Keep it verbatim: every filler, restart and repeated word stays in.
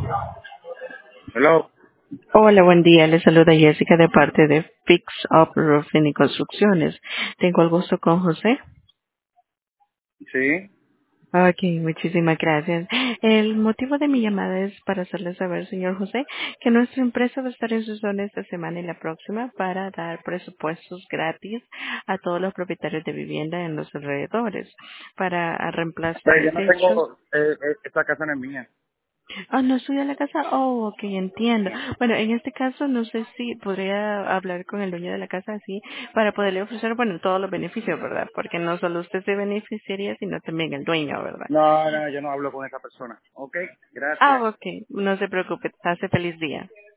Hello. Hola, buen día. Le saluda Jessica de parte de Fix Up Roofing y Construcciones. Tengo el gusto con José. Sí. Ok, muchísimas gracias. El motivo de mi llamada es para hacerle saber, señor José, que nuestra empresa va a estar en su zona esta semana y la próxima para dar presupuestos gratis a todos los propietarios de vivienda en los alrededores para reemplazar Pero yo no techos. tengo, eh, eh, esta casa no es mía. Ah, ¿no estudia en la casa? Oh, ok, entiendo. Bueno, en este caso no sé si podría hablar con el dueño de la casa así para poderle ofrecer, bueno, todos los beneficios, ¿verdad? Porque no solo usted se beneficiaría, sino también el dueño, ¿verdad? No, no, yo no hablo con esa persona. Ok, Ah, gracias. ok, no se preocupe, pase feliz día.